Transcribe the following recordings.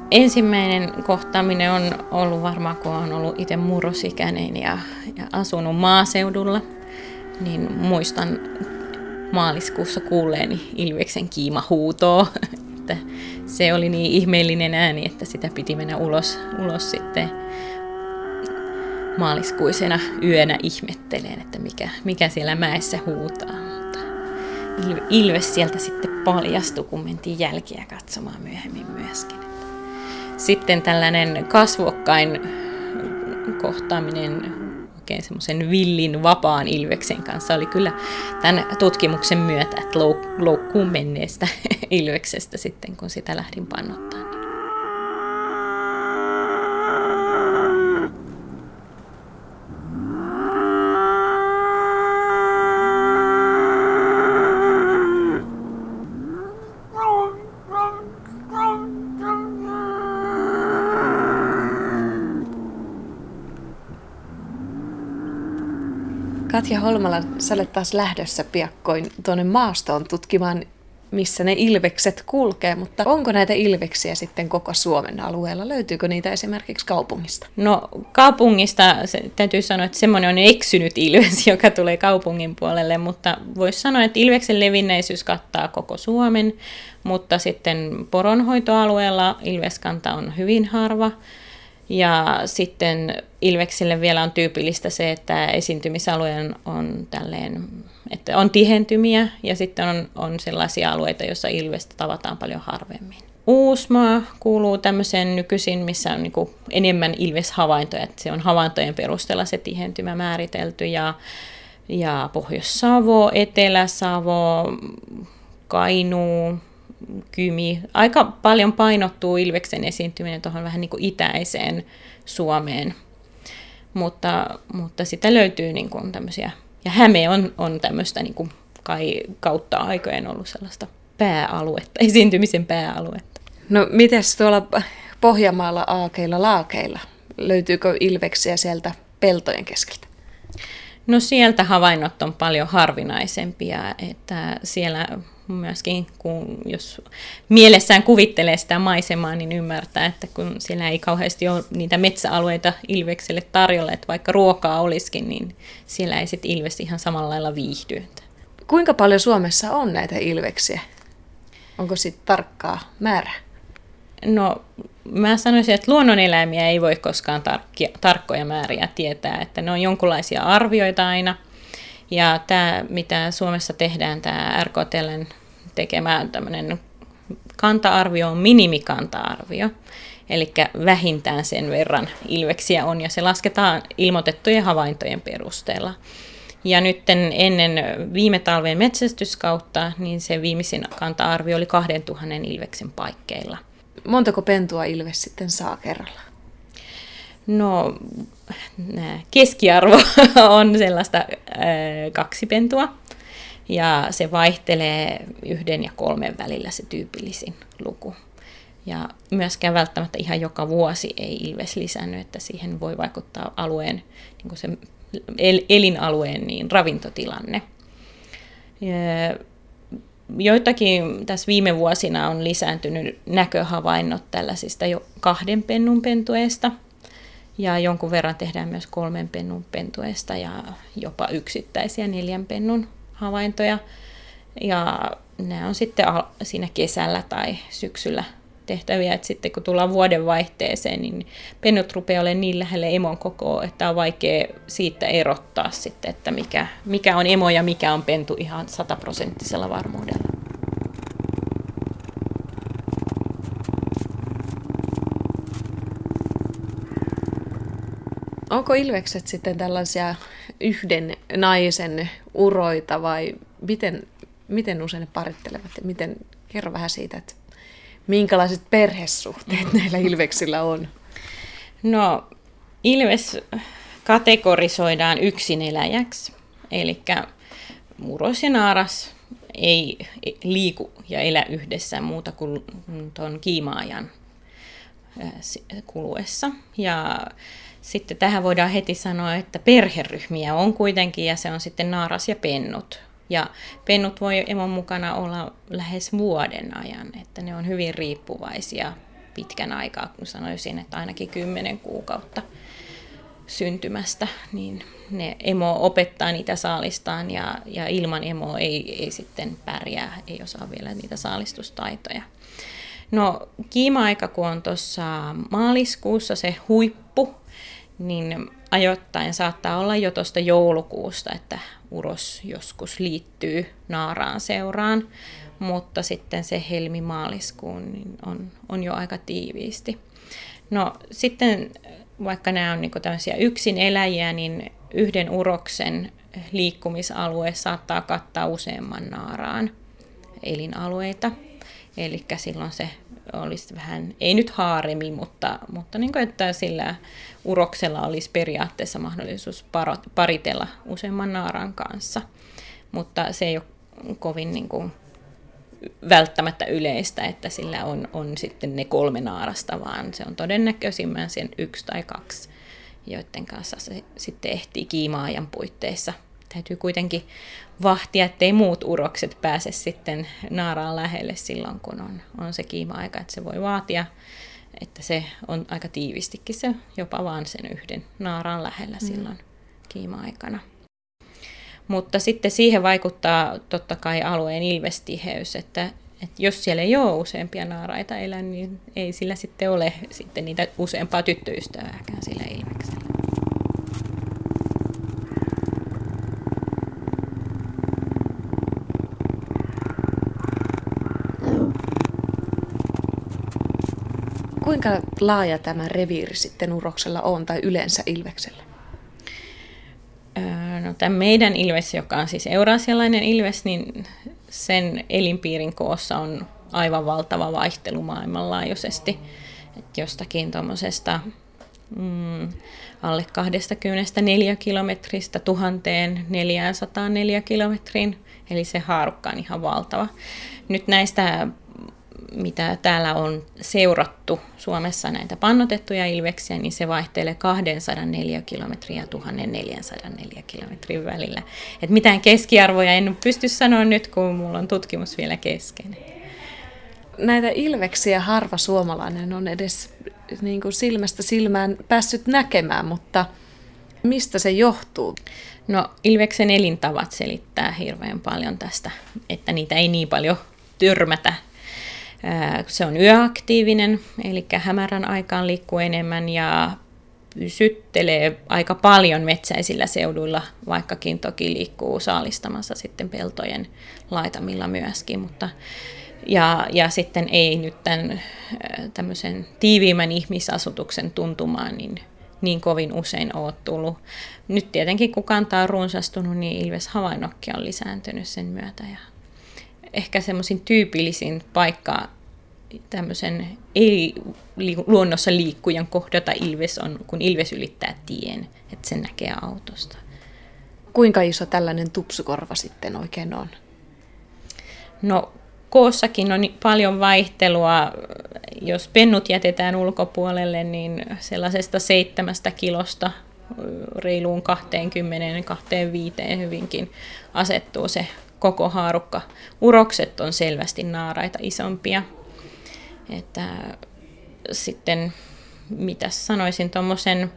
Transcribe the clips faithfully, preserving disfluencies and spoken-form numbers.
Ensimmäinen kohtaaminen on ollut varmaan, kun olen ollut itse murrosikäinen ja, ja asunut maaseudulla, niin muistan maaliskuussa kuulleeni ilveksen kiimahuutoa. Että se oli niin ihmeellinen ääni, että sitä piti mennä ulos, ulos sitten maaliskuisena yönä ihmetteleen, että mikä, mikä siellä mäessä huutaa. Mutta ilves sieltä sitten paljastui, kun mentiin jälkiä katsomaan myöhemmin myöskin. Sitten tällainen kasvokkain kohtaaminen oikein semmoisen villin vapaan ilveksen kanssa oli kyllä tämän tutkimuksen myötä, että loukkuun menneestä ilveksestä sitten, kun sitä lähdin pannottamaan. Katja Holmala, sä olet taas lähdössä piakkoin tuonne maastoon tutkimaan, missä ne ilvekset kulkee, mutta onko näitä ilveksiä sitten koko Suomen alueella? Löytyykö niitä esimerkiksi kaupungista? No kaupungista se, täytyy sanoa, että semmoinen on eksynyt ilves, joka tulee kaupungin puolelle, mutta voisi sanoa, että ilveksen levinneisyys kattaa koko Suomen, mutta sitten poronhoitoalueella ilveskanta on hyvin harva. Ja sitten ilveksille vielä on tyypillistä se, että esiintymisalue on, on, tälleen, että on tihentymiä ja sitten on, on sellaisia alueita, joissa ilvestä tavataan paljon harvemmin. Uusmaa kuuluu tämmöiseen nykyisin, missä on niin kuin enemmän ilveshavaintoja, että se on havaintojen perusteella se tihentymä määritelty ja, ja Pohjois-Savo, Etelä-Savo, Kainuu, Kymi. Aika paljon painottuu ilveksen esiintyminen tuohon vähän niin kuin itäiseen Suomeen, mutta, mutta sitä löytyy niin kuin tämmöisiä, ja Häme on, on tämmöistä niin kuin kai kautta aikojen ollut sellaista pääaluetta, esiintymisen pääaluetta. No mites tuolla Pohjanmaalla aakeilla, laakeilla, löytyykö ilveksiä sieltä peltojen keskeltä? No sieltä havainnot on paljon harvinaisempia, että siellä myöskin, kun jos mielessään kuvittelee sitä maisemaa, niin ymmärtää, että kun siellä ei kauheasti ole niitä metsäalueita ilvekselle tarjolla, että vaikka ruokaa olisikin, niin siellä ei sitten ilves ihan samalla lailla viihdy. Kuinka paljon Suomessa on näitä ilveksiä? Onko sitten tarkkaa määrää? No mä sanoisin, että luonnoneläimiä ei voi koskaan tarkkia, tarkkoja määriä tietää, että ne on jonkinlaisia arvioita aina. Ja tämä, mitä Suomessa tehdään, tämä R K T:n tekemä tämmöinen kanta-arvio on minimikanta-arvio. Eli vähintään sen verran ilveksiä on, ja se lasketaan ilmoitettujen havaintojen perusteella. Ja nyt ennen viime talven metsästyskautta, niin se viimeisin kanta-arvio oli kaksituhatta ilveksen paikkeilla. Montako pentua ilves sitten saa kerralla? No, keskiarvo on sellaista ää, kaksi pentua, ja se vaihtelee yhden ja kolmen välillä se tyypillisin luku. Ja myöskään välttämättä ihan joka vuosi ei ilves lisännyt, että siihen voi vaikuttaa alueen, niin kuin se elinalueen niin ravintotilanne. Ja joitakin tässä viime vuosina on lisääntynyt näköhavainnot tällaisista jo kahden pennun pentueesta. Ja jonkun verran tehdään myös kolmen pennun pentueesta ja jopa yksittäisiä neljän pennun havaintoja. Ja nämä on sitten siinä kesällä tai syksyllä tehtäviä, että sitten kun tullaan vuodenvaihteeseen, niin pennut rupeaa olemaan niin lähelle emon kokoa, että on vaikea siitä erottaa sitten, että mikä, mikä on emo ja mikä on pentu ihan sataprosenttisella varmuudella. Onko ilvekset sitten tällaisia yhden naisen uroita vai miten, miten usein ne parittelevat? Ja miten, kerro vähän siitä, että minkälaiset perhesuhteet näillä ilveksillä on? No, ilves kategorisoidaan yksineläjäksi, eli uros ja naaras ei liiku ja elä yhdessä muuta kuin tuon kiima-ajan kuluessa. Ja sitten tähän voidaan heti sanoa, että perheryhmiä on kuitenkin, ja se on sitten naaras ja pennut. Ja pennut voi emon mukana olla lähes vuoden ajan, että ne on hyvin riippuvaisia pitkän aikaa, kun sanoisin, että ainakin kymmenen kuukautta syntymästä, niin ne emo opettaa niitä saalistaan ja, ja ilman emoa ei, ei sitten pärjää, ei osaa vielä niitä saalistustaitoja. No kiima-aika, kun on tuossa maaliskuussa se huippu, niin ajoittain saattaa olla jo tuosta joulukuusta, että uros joskus liittyy naaraan seuraan, mutta sitten se helmi-maaliskuun niin on, on jo aika tiiviisti. No sitten vaikka nämä on niinku tämmöisiä yksin eläjiä, niin yhden uroksen liikkumisalue saattaa kattaa useamman naaraan elinalueita. Eli silloin se olisi vähän, ei nyt haaremi, mutta, mutta niin kuin, että sillä uroksella olisi periaatteessa mahdollisuus paritella useamman naaran kanssa. Mutta se ei ole kovin niin kuin välttämättä yleistä, että sillä on, on sitten ne kolme naarasta, vaan se on todennäköisimmän sen yksi tai kaksi, joiden kanssa se sitten ehtii kiima-ajan puitteissa. Täytyy kuitenkin vahtia, ettei muut urokset pääse sitten naaraan lähelle silloin, kun on, on se kiima-aika, että se voi vaatia, että se on aika tiivistikin se jopa vaan sen yhden naaraan lähellä mm. silloin kiima-aikana. Mutta sitten siihen vaikuttaa totta kai alueen ilvestiheys, että, että jos siellä ei ole useampia naaraita elää, niin ei sillä sitten ole sitten niitä useampaa tyttöystävääkään sillä ilveksellä. Kuinka laaja tämä reviiri sitten uroksella on tai yleensä ilveksellä? No, tämä meidän ilves, joka on siis eurasialainen ilves, niin sen elinpiirin koossa on aivan valtava vaihtelu maailmanlaajuisesti. Et jostakin tuommoisesta mm, alle kaksikymmentäneljä kilometristä tuhanteen neljäänsataan kilometriin, eli se haarukka on ihan valtava. Nyt näistä, mitä täällä on seurattu Suomessa näitä pannotettuja ilveksiä, niin se vaihtelee kaksisataaneljä kilometriä ja tuhatneljäsataaneljä kilometrin välillä. Et mitään keskiarvoja en pysty sanoa nyt, kun mulla on tutkimus vielä kesken. Näitä ilveksiä harva suomalainen on edes niin kuin silmästä silmään päässyt näkemään, mutta mistä se johtuu? No, ilveksen elintavat selittää hirveän paljon tästä, että niitä ei niin paljon törmätä. Se on yöaktiivinen, eli hämärän aikaan liikkuu enemmän ja pysyttelee aika paljon metsäisillä seuduilla, vaikkakin toki liikkuu saalistamassa sitten peltojen laitamilla myöskin. Mutta, ja, ja sitten ei nyt tämän tämmöisen tiiviimmän ihmisasutuksen tuntumaan niin, niin kovin usein ole tullut. Nyt tietenkin kun kanta on runsastunut, niin ilveshavainnokki on lisääntynyt sen myötä. Ja ehkä semmoisin tyypillisin paikka tämmöisen ei-luonnossa liikkujan kohdata ilves on, kun ilves ylittää tien, että sen näkee autosta. Kuinka iso tällainen tupsukorva sitten oikein on? No, koossakin on paljon vaihtelua. Jos pennut jätetään ulkopuolelle, niin sellaisesta seitsemästä kilosta reiluun kaksikymmentä kaksikymmentäviisi hyvinkin asettuu se koko haarukka. Urokset on selvästi naaraita isompia. Että sitten, mitä sanoisin, tuommoisen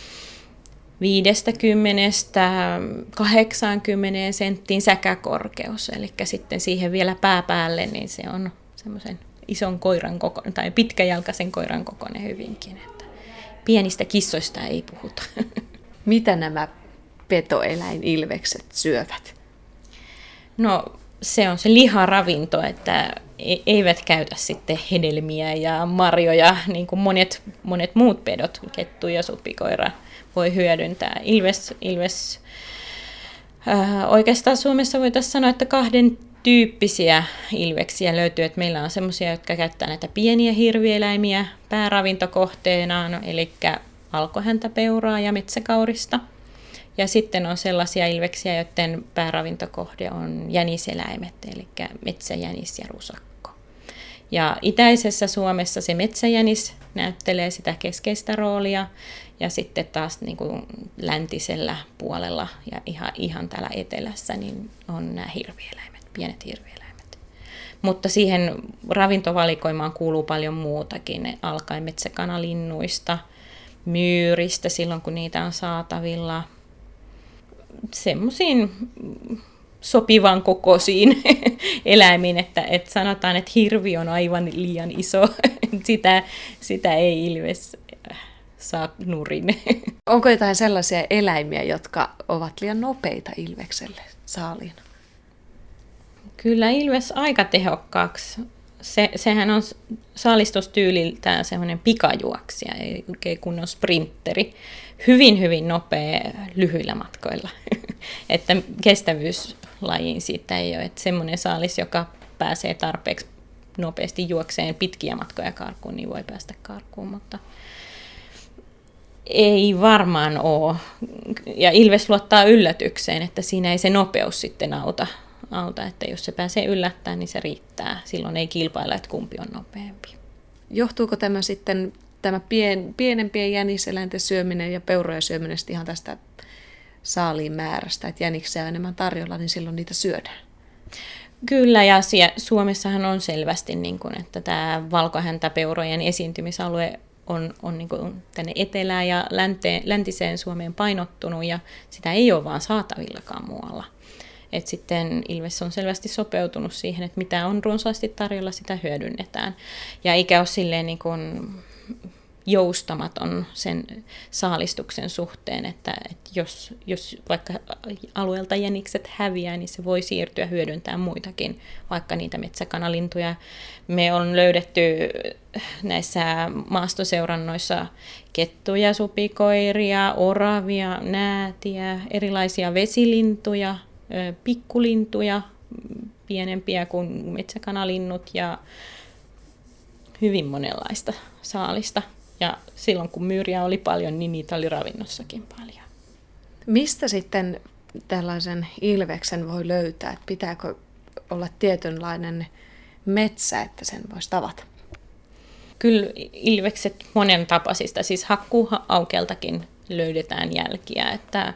viidestäkymmenestä kahdeksaankymmeneen senttiin säkäkorkeus, eli sitten siihen vielä pääpäälle, niin se on semmoisen ison koiran kokoinen, tai pitkäjalkaisen koiran kokoinen hyvinkin. Että pienistä kissoista ei puhuta. Mitä nämä petoeläinilvekset syövät? No, se on se liharavinto, että eivät käytä sitten hedelmiä ja marjoja, niin kuin monet, monet muut pedot, kettu ja supikoira voi hyödyntää. Ilves, ilves äh, oikeastaan Suomessa voitaisiin sanoa, että kahden tyyppisiä ilveksiä löytyy. Että meillä on sellaisia, jotka käyttää näitä pieniä hirvieläimiä pääravintokohteenaan, eli valkohäntäpeuraa ja metsäkaurista. Ja sitten on sellaisia ilveksiä, joiden pääravintokohde on jäniseläimet, eli metsäjänis ja rusakko. Ja itäisessä Suomessa se metsäjänis näyttelee sitä keskeistä roolia, ja sitten taas niin kuin läntisellä puolella ja ihan, ihan täällä etelässä niin on nämä hirvieläimet, pienet hirvieläimet. Mutta siihen ravintovalikoimaan kuuluu paljon muutakin, alkaen metsäkanalinnuista, myyristä silloin kun niitä on saatavilla, semmoisiin sopivan kokoisiin eläimiin, että, että sanotaan, että hirvi on aivan liian iso, sitä, sitä ei ilves saa nurin. Onko jotain sellaisia eläimiä, jotka ovat liian nopeita ilvekselle saaliin? Kyllä ilves aika tehokkaaksi. Se, sehän on saalistustyyliltään semmoinen pikajuoksija, ei oikein kunnon sprinteri. Hyvin, hyvin nopea lyhyillä matkoilla. Että kestävyyslajiin siitä ei ole. Että semmoinen saalis, joka pääsee tarpeeksi nopeasti juokseen pitkiä matkoja karkuun, niin voi päästä karkuun, mutta ei varmaan ole. Ja ilves luottaa yllätykseen, että siinä ei se nopeus sitten auta. auta. Että jos se pääsee yllättämään, niin se riittää. Silloin ei kilpailla, että kumpi on nopeampi. Johtuuko tämä sitten, tämä pien, pienempien jäniseläinten syöminen ja peurojen syöminen ihan tästä saaliin määrästä, että jäniksiä on enemmän tarjolla, niin silloin niitä syödään? Kyllä, ja Suomessahan on selvästi, niin kuin, että tämä valkohäntäpeurojen esiintymisalue on, on niin kuin tänne etelään ja länteen, läntiseen Suomeen painottunut, ja sitä ei ole vaan saatavillakaan muualla. Et sitten ilves on selvästi sopeutunut siihen, että mitä on runsaasti tarjolla, sitä hyödynnetään. Ja eikä ole silleen niin kuin joustamaton sen saalistuksen suhteen, että, että jos, jos vaikka alueelta jänikset häviää, niin se voi siirtyä hyödyntämään muitakin, vaikka niitä metsäkanalintuja. Me on löydetty näissä maastoseurannoissa kettuja, supikoiria, oravia, näätiä, erilaisia vesilintuja, pikkulintuja, pienempiä kuin metsäkanalinnut ja hyvin monenlaista saalista. Ja silloin kun myyriä oli paljon, niin niitä oli ravinnossakin paljon. Mistä sitten tällaisen ilveksen voi löytää? Että pitääkö olla tietynlainen metsä, että sen voisi tavata? Kyllä ilvekset monen tapaisista, siis hakkuuaukeeltakin löydetään jälkiä. Että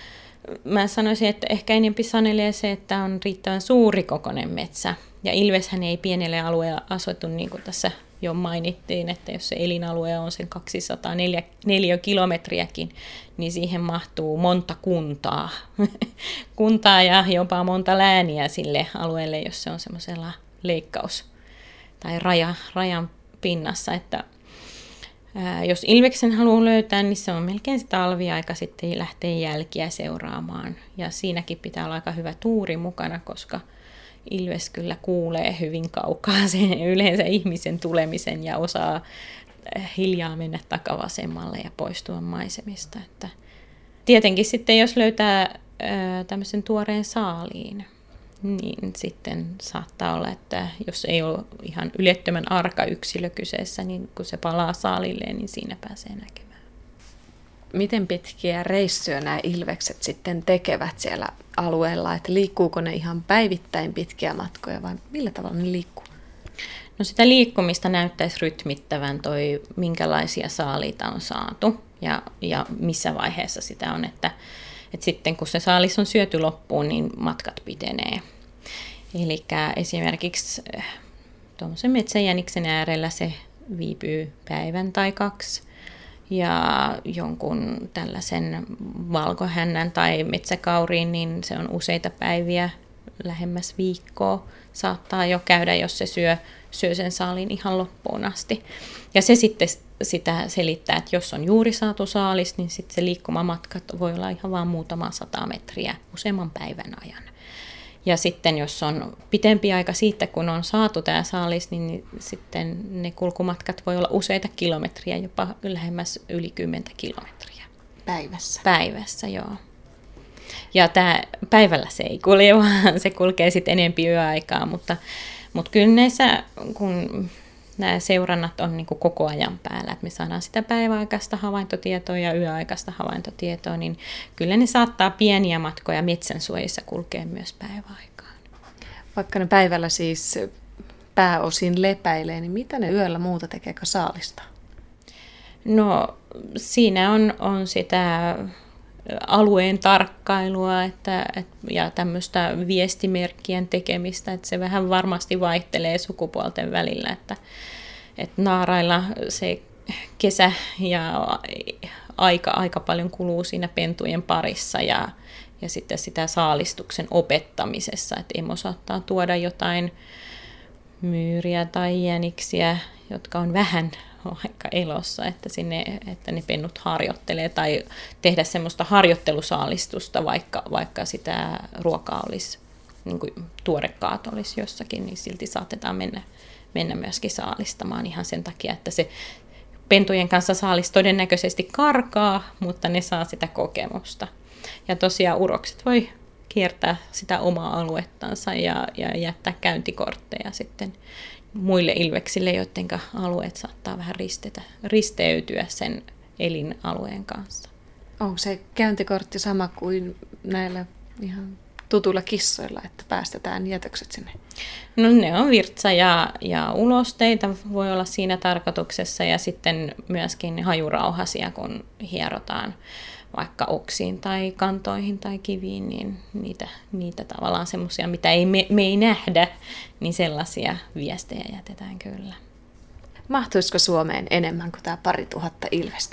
mä sanoisin, että ehkä enempi sanelee se, että on riittävän suurikokoinen metsä. Ja ilveshän ei pienelle alueelle asoitu, niin kuin tässä jo mainittiin, että jos se elinalue on sen kaksisataaneljä kilometriäkin, niin siihen mahtuu monta kuntaa. kuntaa ja jopa monta lääniä sille alueelle, jos se on semmoisella leikkaus- tai raja, rajan pinnassa. Että, ää, jos ilveksen haluaa löytää, niin se on melkein se talviaika sitten lähtee jälkiä seuraamaan. Ja siinäkin pitää olla aika hyvä tuuri mukana, koska ilves kyllä kuulee hyvin kaukaa sen yleensä ihmisen tulemisen ja osaa hiljaa mennä takavasemmalle ja poistua maisemista. Että tietenkin sitten jos löytää ää, tämmöisen tuoreen saaliin, niin sitten saattaa olla, että jos ei ole ihan ylettömän arka yksilö kyseessä, niin kun se palaa saalilleen, niin siinä pääsee näkemään. Miten pitkiä reissuja nämä ilvekset sitten tekevät siellä alueella? Että liikkuuko ne ihan päivittäin pitkiä matkoja vai millä tavalla ne liikkuu? No sitä liikkumista näyttäisi rytmittävän toi, minkälaisia saaliita on saatu ja, ja missä vaiheessa sitä on. Että, että sitten kun se saalis on syöty loppuun, niin matkat pitenee. Eli esimerkiksi tuommoisen metsäjäniksen äärellä se viipyy päivän tai kaksi. Ja jonkun tällaisen valkohännän tai metsäkauriin, niin se on useita päiviä, lähemmäs viikkoa saattaa jo käydä, jos se syö, syö sen saalin ihan loppuun asti. Ja se sitten sitä selittää, että jos on juuri saatu saalis, niin sitten se liikkumamatkat voi olla ihan vain muutama sata metriä useamman päivän ajan. Ja sitten jos on pitempi aika siitä, kun on saatu tämä saalis, niin sitten ne kulkumatkat voi olla useita kilometriä, jopa lähemmäs yli kymmentä kilometriä. Päivässä? Päivässä, joo. Ja tämä päivällä se ei kulje, vaan se kulkee sitten enempi yöaikaa, mutta, mutta kyllä näissä, kun nämä seurannat on niin kuin koko ajan päällä, että me saadaan sitä päiväaikaista havaintotietoa ja yöaikaista havaintotietoa, niin kyllä ne saattaa pieniä matkoja metsänsuojissa kulkea myös päiväaikaan. Vaikka ne päivällä siis pääosin lepäilee, niin mitä ne yöllä muuta tekeekö saalista? No siinä on, on sitä alueen tarkkailua että, et, ja tämmöistä viestimerkkien tekemistä, että se vähän varmasti vaihtelee sukupuolten välillä, että, että naarailla se kesä ja aika, aika paljon kuluu siinä pentujen parissa ja, ja sitten sitä saalistuksen opettamisessa, että emo saattaa tuoda jotain myyriä tai jäniksiä, jotka on vähän aika elossa, että, sinne, että ne pennut harjoittelee tai tehdä semmoista harjoittelusaalistusta, vaikka, vaikka sitä ruokaa olisi, niin kuin tuorekaat olisi jossakin, niin silti saatetaan mennä, mennä myöskin saalistamaan ihan sen takia, että se pentujen kanssa saalis todennäköisesti karkaa, mutta ne saa sitä kokemusta. Ja tosiaan urokset voi kiertää sitä omaa aluettansa ja, ja jättää käyntikortteja sitten muille ilveksille, joiden alueet saattaa vähän ristetä, risteytyä sen elinalueen kanssa. Onko se käyntikortti sama kuin näillä ihan tutuilla kissoilla, että päästetään jätökset sinne? No ne on virtsa ja, ja ulosteita voi olla siinä tarkoituksessa ja sitten myöskin hajurauhasia, kun hierotaan vaikka oksiin tai kantoihin tai kiviin, niin niitä, niitä tavallaan semmoisia, mitä ei, me, me ei nähdä, niin sellaisia viestejä jätetään kyllä. Mahtuisiko Suomeen enemmän kuin tämä pari tuhatta ilvestä?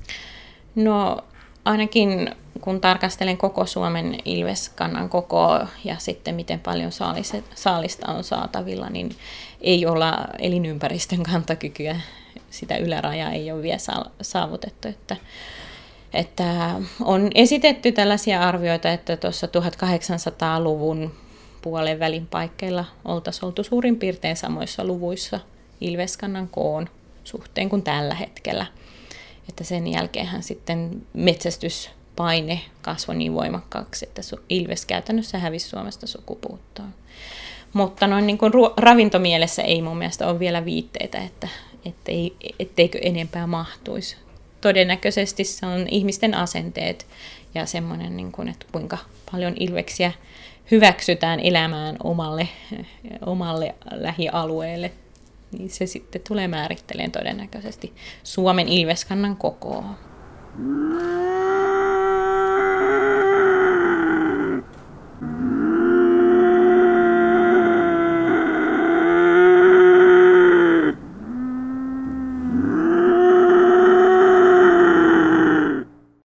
No ainakin kun tarkastelen koko Suomen ilveskannan kokoa ja sitten miten paljon saalista on saatavilla, niin ei olla elinympäristön kantokykyä, sitä ylärajaa ei ole vielä saavutettu, että Että on esitetty tällaisia arvioita, että tuossa tuhatkahdeksansataaluvun puolen välin paikkeilla oltaisiin oltu suurin piirtein samoissa luvuissa ilveskannan koon suhteen kuin tällä hetkellä. Että sen jälkeenhän sitten metsästyspaine kasvoi niin voimakkaaksi, että ilves käytännössä hävisi Suomesta sukupuuttoon. Mutta noin niin kuin ravintomielessä ei mun mielestä ole vielä viitteitä, että ettei, etteikö enempää mahtuisi. Todennäköisesti se on ihmisten asenteet ja semmoinen, niin kuin, että kuinka paljon ilveksiä hyväksytään elämään omalle, omalle lähialueelle, niin se sitten tulee määrittelemään todennäköisesti Suomen ilveskannan kokoa.